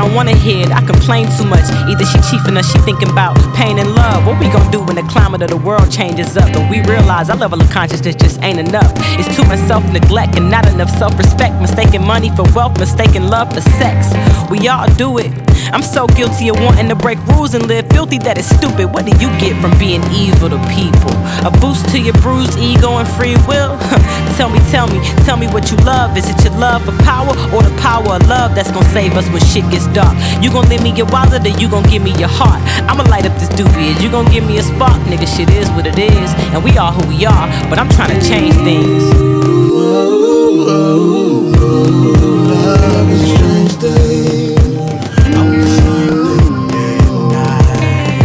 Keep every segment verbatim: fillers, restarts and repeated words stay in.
don't wanna hear it, I complain too much. Either she chiefing or she thinking about pain and love. What we gon' do when the climate of the world changes up and we realize our level of consciousness just ain't enough? It's too much self-neglect and not enough self-respect. Mistaking money for wealth, mistaking love for sex. We all do it. I'm so guilty of wanting to break rules and live filthy that it's stupid. What do you get from being evil to people? A boost to your bruised ego and free will? Tell me, tell me, tell me what you love. Is it your love for power or the power of love that's gonna save us when shit gets dark? You gon' let me get wilder, then you gon' give me your heart. I'ma light up this doobie. You gon' give me a spark, nigga. Shit is what it is, and we are who we are. But I'm trying to change things. Whoa, whoa, whoa. Love is a strange thing. I wanna sing things day and night.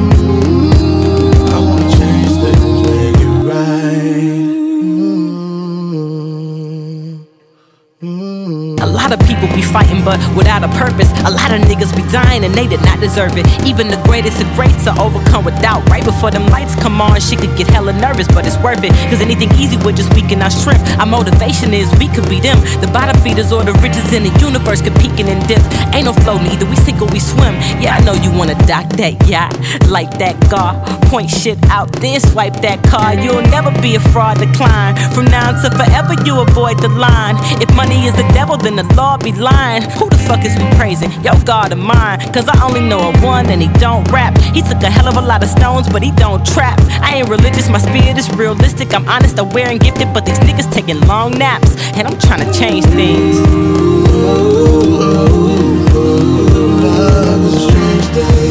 I wanna change things, make it right. A lot of people be fighting but without a purpose. A lot of niggas be dying and they did not deserve it. Even the greatest of greats are overcome with doubt. Right before them lights come on, shit could get hella nervous, but it's worth it. Cause anything easy would just weaken our strength. Our motivation is we could be them. The bottom feeders or the richest in the universe could peek and dip. Ain't no flow neither, we sink or we swim. Yeah, I know you wanna dock that yacht, like that car, point shit out, then swipe that card. You'll never be a fraud, decline. From now to forever you avoid the line. If money is the devil, then the law be lying. Who the fuck is we praising? Yo, God of mine. Cause I only know a one and he don't rap. He took a hell of a lot of stones, but he don't trap. I ain't religious, my spirit is realistic. I'm honest, aware and gifted, but these niggas taking long naps. And I'm trying to change things. Love is a strange thing.